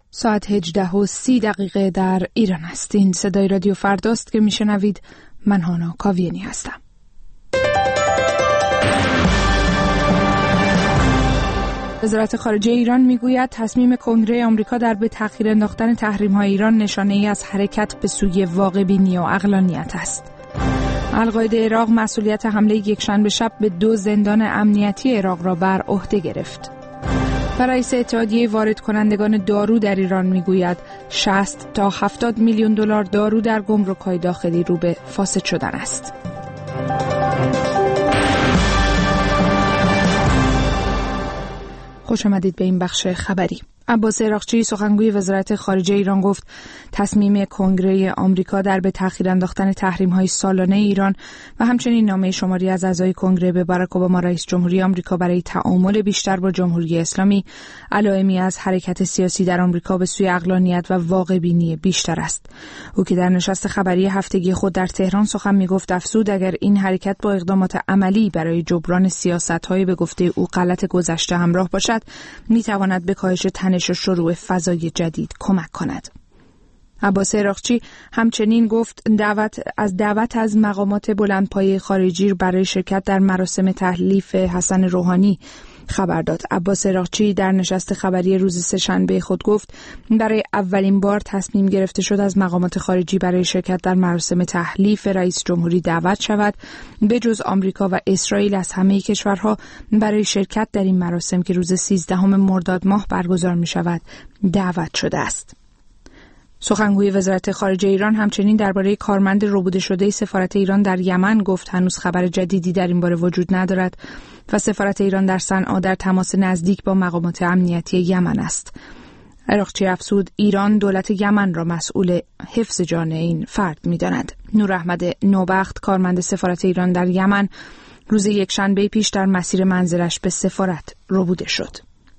ساعت 18:30 در ایران است. این صدای رادیو فرداست که میشنوید. من هانا کاویانی هستم. وزارت خارجه ایران میگوید تصمیم کنگره آمریکا در به تأخیر انداختن تحریم‌های ایران نشانه‌ای از حرکت به سوی واقع‌بینی و عقلانیت است. القاعده عراق مسئولیت حمله یکشنبه شب به 2 زندان امنیتی عراق را بر عهده گرفت. و رئیس اتحادیه وارد کنندگان دارو در ایران میگوید 60 تا 70 میلیون دلار دارو در گمرک‌های داخلی رو به فاسد شدن است. خوش آمدید به این بخش خبری. عباس عراقچی سخنگوی وزارت خارجه ایران گفت تصمیم کنگره آمریکا در به تأخیر انداختن تحریم‌های سالانه ایران و همچنین نامه شماری از اعضای کنگره به باراک اوباما رئیس جمهوری آمریکا برای تعامل بیشتر با جمهوری اسلامی علائمی از حرکت سیاسی در آمریکا به سوی عقلانیت و واقع‌بینی بیشتر است. او که در نشست خبری هفتگی خود در تهران سخن می‌گفت افزود اگر این حرکت با اقدامات عملی برای جبران سیاست‌های به گفته او غلط گذشته همراه باشد می‌تواند به کاهش تنش و شروع فضای جدید کمک کند. عباس عراقچی همچنین گفت دعوت از مقامات بلندپایه خارجی برای شرکت در مراسم تحلیف حسن روحانی خبر داد. عباس عراقچی در نشست خبری روز سه‌شنبه خود گفت برای اولین بار تصمیم گرفته شد از مقامات خارجی برای شرکت در مراسم تحلیف رئیس جمهوری دعوت شود. به جز آمریکا و اسرائیل از همه کشورها برای شرکت در این مراسم که روز 13 مرداد ماه برگزار می شود دعوت شده است. سخنگوی وزارت خارجه ایران همچنین درباره کارمند ربوده شده سفارت ایران در یمن گفت هنوز خبر جدیدی در این باره وجود ندارد و سفارت ایران در صنعا در تماس نزدیک با مقامات امنیتی یمن است. عراقچی افزود ایران دولت یمن را مسئول حفظ جان این فرد می‌داند. نور احمد نوبخت کارمند سفارت ایران در یمن روز یکشنبه پیش در مسیر منزلش به سفارت ربوده شد.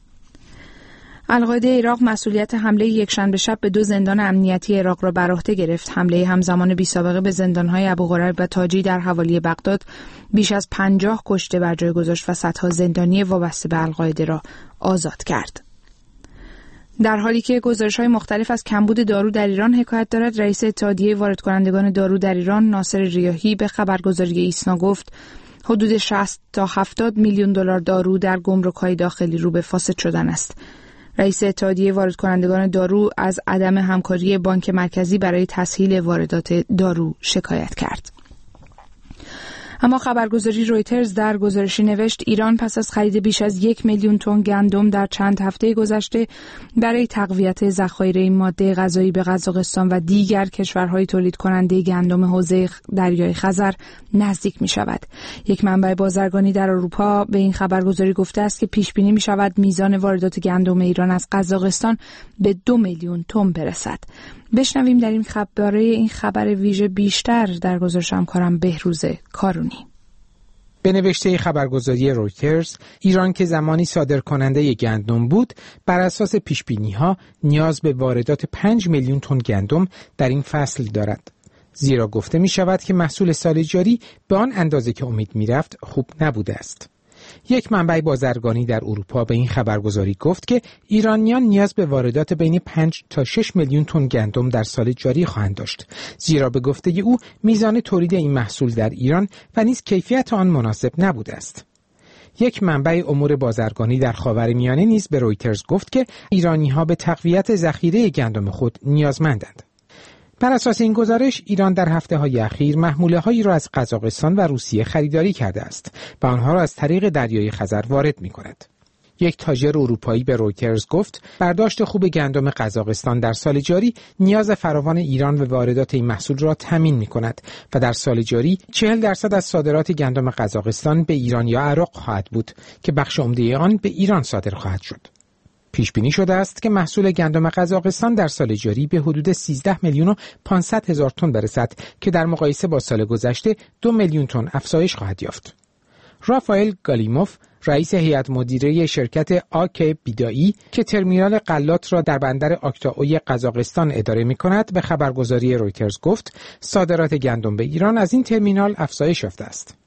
القاعده عراق مسئولیت حمله یکشنبه شب به 2 زندان امنیتی عراق را بر عهده گرفت. حمله همزمان بی‌سابقه به زندان‌های ابوغریب و تاجی در حوالی بغداد بیش از 50 کشته بر جای گذاشت و صدها زندانی وابسته به القاعده را آزاد کرد. در حالی که گزارش‌های مختلف از کمبود دارو در ایران حکایت دارد، رئیس اتحادیه وارد کنندگان دارو در ایران ناصر ریاحی به خبرگزاری ایسنا گفت حدود 60 تا 70 میلیون دلار دارو در گمرک‌های داخلی رو به فاسد شدن است. رئیس اتحادیه وارد کنندگان دارو از عدم همکاری بانک مرکزی برای تسهیل واردات دارو شکایت کرد. اما خبرگزاری رویترز در گزارشی نوشت ایران پس از خرید بیش از 1 میلیون تن گندم در چند هفته گذشته برای تقویت ذخایر این ماده غذایی به قزاقستان و دیگر کشورهای تولید کننده گندم حوزه دریای خزر نزدیک می شود. یک منبع بازرگانی در اروپا به این خبرگزاری گفته است که پیش بینی می شود میزان واردات گندم ایران از قزاقستان به 2 میلیون تن برسد. بشنویم در این خبر این خبر ویژه بیشتر در گزارش همکارم بهروز کارونی. به نوشته خبرگزاری رویترز، ایران که زمانی صادرکننده گندم بود، بر اساس پیش‌بینی‌ها نیاز به واردات 5 میلیون تن گندم در این فصل دارد. زیرا گفته می شود که محصول سال جاری به آن اندازه که امید می رفت خوب نبوده است. یک منبع بازرگانی در اروپا به این خبرگزاری گفت که ایرانیان نیاز به واردات بین 5 تا 6 میلیون تن گندم در سال جاری خواهند داشت، زیرا به گفته او میزان تولید این محصول در ایران و نیز کیفیت آن مناسب نبوده است. یک منبع امور بازرگانی در خاورمیانه نیز به رویترز گفت که ایرانی‌ها به تقویت ذخیره گندم خود نیازمندند. بر اساس این گزارش ایران در هفته‌های اخیر محموله‌هایی را از قزاقستان و روسیه خریداری کرده است و آنها را از طریق دریای خزر وارد می‌کند. یک تاجر اروپایی به رویترز گفت برداشت خوب گندم قزاقستان در سال جاری نیاز فراوان ایران به واردات این محصول را تامین می‌کند و در سال جاری 40% از صادرات گندم قزاقستان به ایران یا عراق خواهد بود که بخش عمده آن به ایران صادر خواهد شد. پیش بینی شده است که محصول گندم قزاقستان در سال جاری به حدود 13 میلیون و 500 هزار تن برسد که در مقایسه با سال گذشته 2 میلیون تن افزایش خواهد یافت. رافائل گالیموف رئیس هیئت مدیره شرکت آک بیدایی که ترمینال غلات را در بندر آکتائوی قزاقستان اداره می‌کند به خبرگزاری رویترز گفت صادرات گندم به ایران از این ترمینال افزایش یافته است.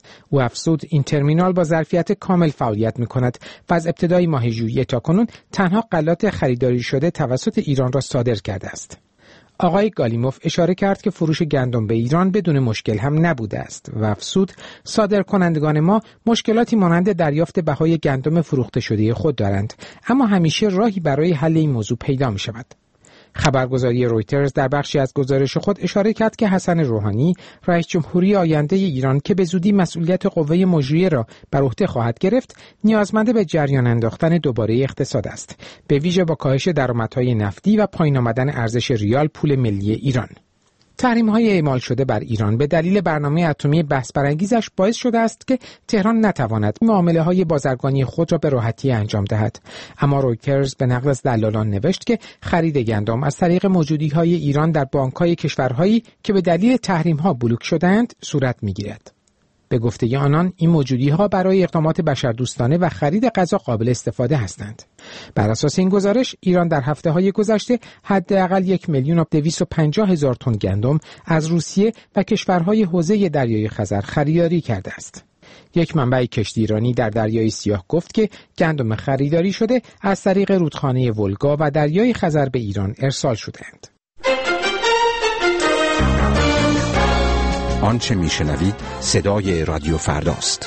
او افزود این ترمینال با ظرفیت کامل فعالیت می‌کند و از ابتدای ماه ژوئیه تاکنون تنها غلات خریداری شده توسط ایران را صادر کرده است. آقای گالیموف اشاره کرد که فروش گندم به ایران بدون مشکل هم نبوده است و افزود صادرکنندگان ما مشکلاتی مانند دریافت بهای گندم فروخته شده خود دارند، اما همیشه راهی برای حل این موضوع پیدا می شود. خبرگزاری رویترز در بخشی از گزارش خود اشاره کرد که حسن روحانی رئیس جمهوری آینده ایران که به زودی مسئولیت قوه مجریه را بر عهده خواهد گرفت، نیازمند به جریان انداختن دوباره اقتصاد است، به ویژه با کاهش درآمدهای نفتی و پایین آمدن ارزش ریال پول ملی ایران. تحریم‌های اعمال شده بر ایران به دلیل برنامه اتمی بحث برانگیزش باعث شده است که تهران نتواند معامله‌های بازرگانی خود را به راحتی انجام دهد. اما رویترز به نقل از دلالان نوشت که خرید گندم از طریق موجودی‌های ایران در بانک‌های کشورهایی که به دلیل تحریم‌ها بلوک شده‌اند صورت می‌گیرد. به گفته آنان این موجودی‌ها برای اقدامات بشردوستانه و خرید غذا قابل استفاده هستند. بر اساس این گزارش ایران در هفته‌های گذشته حداقل 1,250,000 تن گندم از روسیه و کشورهای حوزه دریای خزر خریداری کرده است. یک منبع کشتی ایرانی در دریای سیاه گفت که گندم خریداری شده از طریق رودخانه ولگا و دریای خزر به ایران ارسال شده‌اند. آنچه میشنوید صدای رادیو فرداست.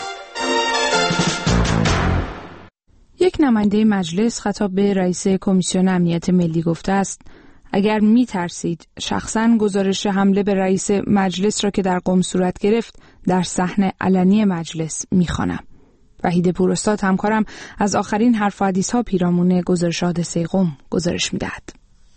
یک نماینده مجلس خطاب به رئیس کمیسیون امنیت ملی گفته است اگر می‌ترسید شخصاً گزارش حمله به رئیس مجلس را که در قم صورت گرفت در صحن علنی مجلس می‌خوانم. وحید پوراستاد همکارم از آخرین حرف و حدیث‌ها پیرامون گزارش حادثه قم گزارش می‌دهد.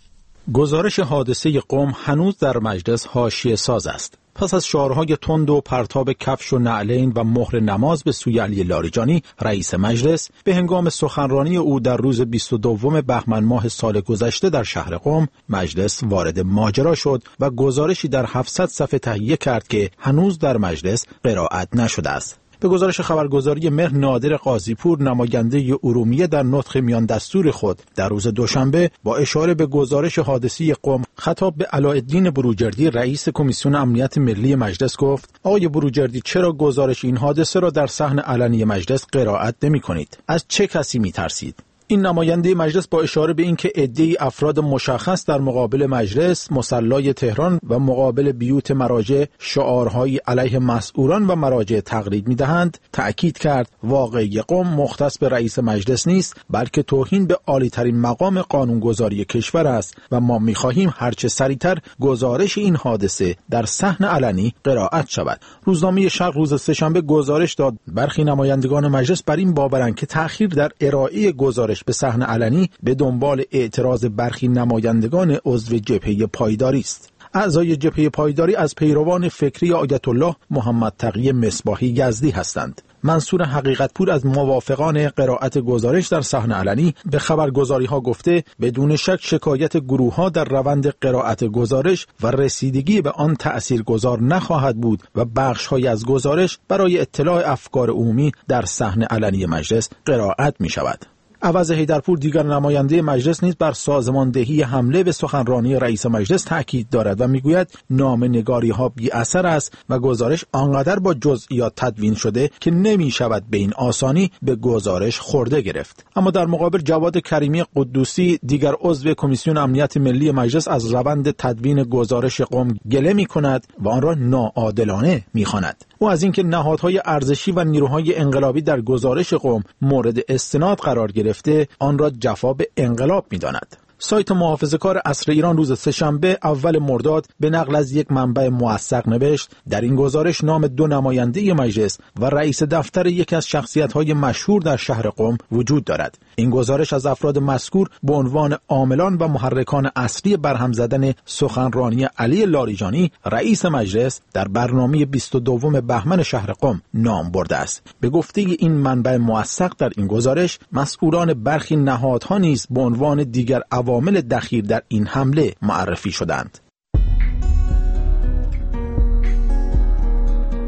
گزارش حادثه قم هنوز در مجلس حاشیه ساز است. پس از شعارهای تند و پرتاب کفش و نعلین و مهر نماز به سوی علی لاریجانی، رئیس مجلس به هنگام سخنرانی او در روز 22 بهمن ماه سال گذشته در شهر قم، مجلس وارد ماجرا شد و گزارشی در 700 صفحه تهیه کرد که هنوز در مجلس قرائت نشده است. به گزارش خبرگزاری مهر، نادر قاضی‌پور، نماینده ارومیه، در نطق میان دستور خود در روز دوشنبه با اشاره به گزارش حادثه قم خطاب به علاءالدین بروجردی، رئیس کمیسیون امنیت ملی مجلس گفت: آقای بروجردی، چرا گزارش این حادثه را در صحن علنی مجلس قرائت نمی‌کنید؟ از چه کسی می‌ترسید؟ این نماینده مجلس با اشاره به اینکه عده‌ای افراد مشخص در مقابل مجلس، مصلی تهران و مقابل بیوت مراجع شعارهایی علیه مسئولان و مراجع تقلید می‌دهند، تأکید کرد واقعه قم مختص به رئیس مجلس نیست، بلکه توهین به عالی‌ترین مقام قانونگذاری کشور است و ما می‌خواهیم هرچه سریعتر گزارش این حادثه در صحن علنی قرائت شود. روزنامه شرق روز سه‌شنبه گزارش داد برخی نمایندگان مجلس بر این باورند که تأخیر در ارائه گزارش به صحن علنی به دنبال اعتراض برخی نمایندگان عضو جبهه پایداری است. اعضای جبهه پایداری از پیروان فکری آیت الله محمد تقی مصباحی یزدی هستند. منصور حقیقتپور از موافقان قرائت گزارش در صحن علنی به خبرگزاری‌ها گفته بدون شک شکایت گروه‌ها در روند قرائت گزارش و رسیدگی به آن تأثیرگذار نخواهد بود و بخش‌هایی از گزارش برای اطلاع افکار عمومی در صحن علنی مجلس قرائت می‌شود. عوض حیدرپور، دیگر نماینده مجلس، نیز بر سازماندهی حمله به سخنرانی رئیس مجلس تاکید دارد و میگوید نامه‌نگاری‌ها بی اثر است و گزارش آنقدر با جزئیات تدوین شده که نمی شود به این آسانی به گزارش خورده گرفت. اما در مقابل جواد کریمی قدوسی، دیگر عضو کمیسیون امنیت ملی مجلس، از روند تدوین گزارش قم گله می‌کند و آن را ناعادلانه می‌خواند. او از اینکه نهادهای ارزشی و نیروهای انقلابی در گزارش قم مورد استناد قرار گرفته، آن را جفا به انقلاب می‌داند. سایت محافظه‌کار عصر ایران روز سه‌شنبه اول مرداد به نقل از یک منبع موثق نوشت: در این گزارش نام 2 نماینده مجلس و رئیس دفتر یکی از شخصیت‌های مشهور در شهر قم وجود دارد. این گزارش از افراد مذکور به عنوان عاملان و محرکان اصلی برهم زدن سخنرانی علی لاریجانی، رئیس مجلس، در برنامه 22 بهمن شهر قم نام برده است. به گفته این منبع موثق، در این گزارش مسئولان برخی نهادها نیز به عنوان دیگر عوامل دخیل در این حمله معرفی شدند.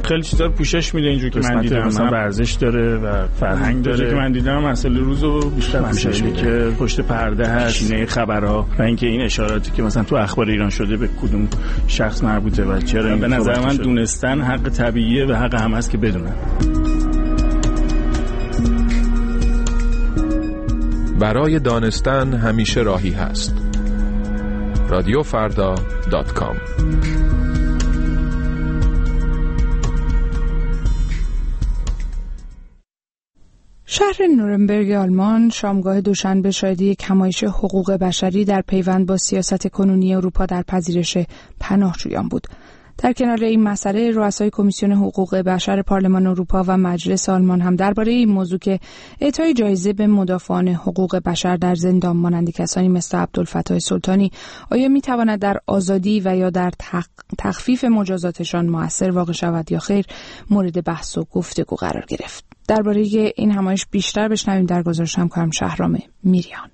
خیلی چیزا رو پوشش میده. اینجوری که من دیدم مثلا ورزش داره و فرهنگ داره. که من دیدم مسئله روزو بیشتر پوشش میده که پشت پرده هست، شینه خبرها و اینکه این اشاراتی که مثلا تو اخبار ایران شده به کدوم شخص مربوطه و چرا. به نظر من دونستن حق طبیعیه و حق هم هست که بدونن. برای دانستن همیشه راهی هست. رادیوفردا.com. شهر نورنبرگ آلمان شامگاه دوشنبه شاهدی کمایش حقوق بشری در پیوند با سیاست کنونی اروپا در پذیرش پناهجویان بود. در کنار این مسئله، رؤسای کمیسیون حقوق بشر پارلمان اروپا و مجلس آلمان هم درباره این موضوع که اعطای جایزه به مدافعان حقوق بشر در زندان مانند کسانی مثل عبدالفتاح سلطانی آیا میتواند در آزادی و یا در تخفیف مجازاتشان مؤثر واقع شود یا خیر، مورد بحث و گفتگو قرار گرفت. درباره این همایش بیشتر بشنویم در گزارش همکارم شهرام میریان.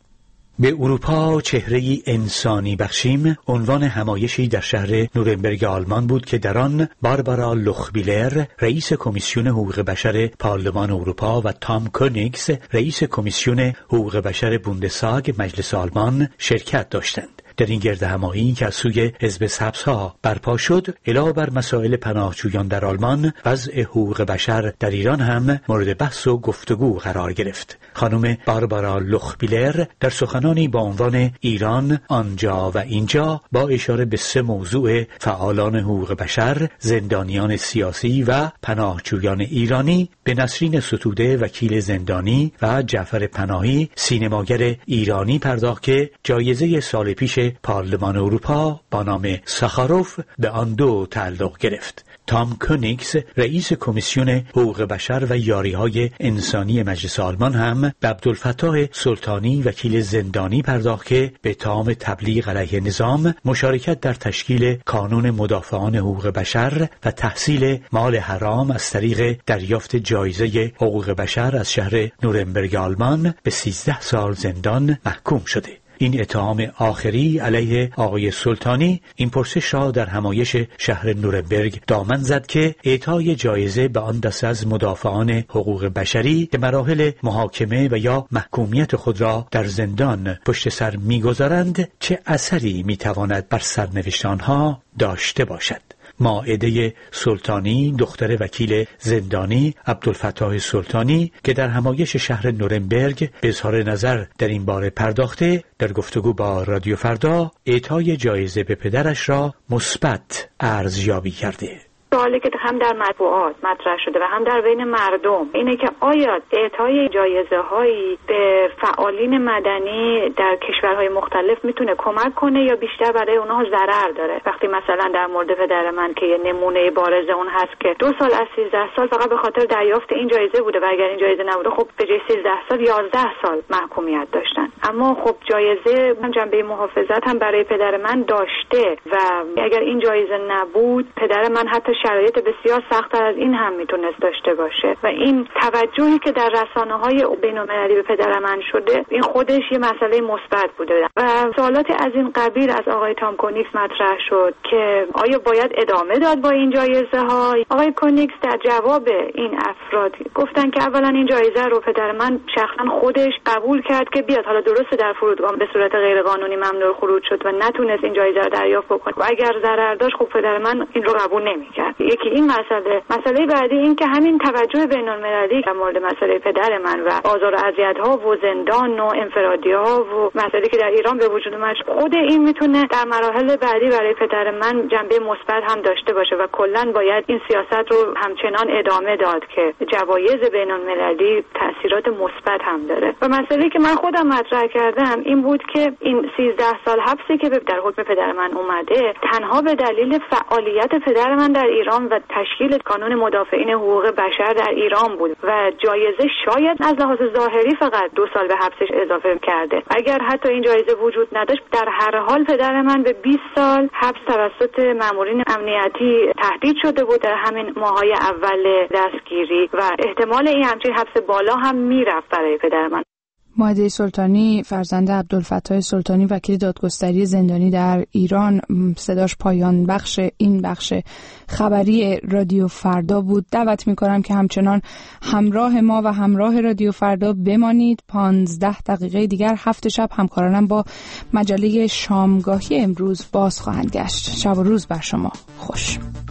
به اروپا چهره‌ای انسانی بخشیم عنوان همایشی در شهر نورنبرگ آلمان بود که در آن باربارا لوخبیلر رئیس کمیسیون حقوق بشر پارلمان اروپا و تام کونیگز رئیس کمیسیون حقوق بشر بوندستاگ مجلس آلمان شرکت داشتند. در این گرد همایی که از سوی حزب سبزها برپا شد، علاوه بر مسائل پناهجویان در آلمان، وضع حقوق بشر در ایران هم مورد بحث و گفتگو قرار گرفت. خانم باربارا لوخبیلر در سخنانی با عنوان ایران آنجا و اینجا با اشاره به 3 موضوع فعالان حقوق بشر، زندانیان سیاسی و پناهجویان ایرانی به نسرین ستوده وکیل زندانی و جعفر پناهی سینماگر ایرانی پرداخت که جایزه سال پیش پارلمان اروپا با نام ساخاروف به آن دو تعلق گرفت. تام کونیگز رئیس کمیسیون حقوق بشر و یاریهای انسانی مجلس آلمان هم به عبدالفتاح سلطانی وکیل زندانی پرداخت که به اتهام تبلیغ علیه نظام، مشارکت در تشکیل کانون مدافعان حقوق بشر و تحصیل مال حرام از طریق دریافت جایزه حقوق بشر از شهر نورنبرگ آلمان به 13 سال زندان محکوم شده. این اتهام آخری علیه آقای سلطانی این پرسش را در همایش شهر نورنبرگ دامن زد که اعطای جایزه به آن دسته از مدافعان حقوق بشری که مراحل محاکمه و یا محکومیت خود را در زندان پشت سر می‌گذارند چه اثری می‌تواند بر سرنوشت آنها داشته باشد. مائده سلطانی دختر وکیل زندانی عبدالفتاح سلطانی که در همایش شهر نورنبرگ به اظهار نظر در این باره پرداخته، در گفتگو با رادیو فردا اعطای جایزه به پدرش را مثبت ارزیابی کرده. سوالی که هم در مطبوعات مطرح شده و هم در بین مردم اینه که آیا اعطای جایزه هایی به فعالین مدنی در کشورهای مختلف میتونه کمک کنه یا بیشتر برای اونها ضرر داره. وقتی مثلا در مورد پدر من که یه نمونه بارز اون هست که 2 سال از 13 سال فقط به خاطر دریافت این جایزه بوده و اگر این جایزه نبوده خب به جای 13 سال 11 سال محکومیت داشتن. اما خب جایزه جنبه محافظت هم برای پدر من داشته و اگر این جایزه نبود پدر من حتی شرایط بسیار سخت‌تر از این هم میتونست داشته باشه و این توجهی که در رسانه‌های بین‌المللی به پدر من شده این خودش یه مسئله مثبت بوده و سوالاتی از این قبیل از آقای تام کونیگز مطرح شد که آیا باید ادامه داد با این جایزه ها. آقای کونیگز در جواب این افراد گفتن که اولا این جایزه رو پدر من شخصا خودش قبول کرد که بیاد، حالا درسته در فرودگاه به صورت غیر قانونی ممنوع خروج شد و نتونست این جایزه رو دریافت بکنه و اگر ضرر داشت خب پدر من این رو قبول نمی‌کرد. یکی این مسئله بعدی این که همین توجه بین‌المللی در مورد مسئله پدر من و آزار و اذیت‌ها و زندان و انفرادی‌ها و مسئله که در ایران به وجود اومد، خود این میتونه در مراحل بعدی برای پدر من جنبه مثبت هم داشته باشه و کلاً باید این سیاست رو همچنان ادامه داد که جوایز بین‌المللی تأثیرات مثبت هم داره. و مسئله که من خودم مطرح کردم این بود که این 13 سال حبسی که در حکم پدر من اومده تنها به دلیل فعالیت پدر من در ایران و تشکیل کانون مدافعین حقوق بشر در ایران بود و جایزه شاید از لحاظ ظاهری فقط 2 سال به حبسش اضافه کرده. اگر حتی این جایزه وجود نداشت در هر حال پدر من به 20 سال حبس توسط مامورین امنیتی تهدید شده بود در همین ماهای اول دستگیری و احتمال این همچین حبس بالا هم میرفت برای پدر من. مائده سلطانی فرزند عبدالفتاح سلطانی وکیل دادگستری زندانی در ایران صداش پایان بخش این بخش خبری رادیو فردا بود. دعوت می‌کنم که همچنان همراه ما و همراه رادیو فردا بمانید. 15 دقیقه دیگر 7 شب همکارانم با مجله شامگاهی امروز باز خواهند گشت. شب و روز بر شما خوش.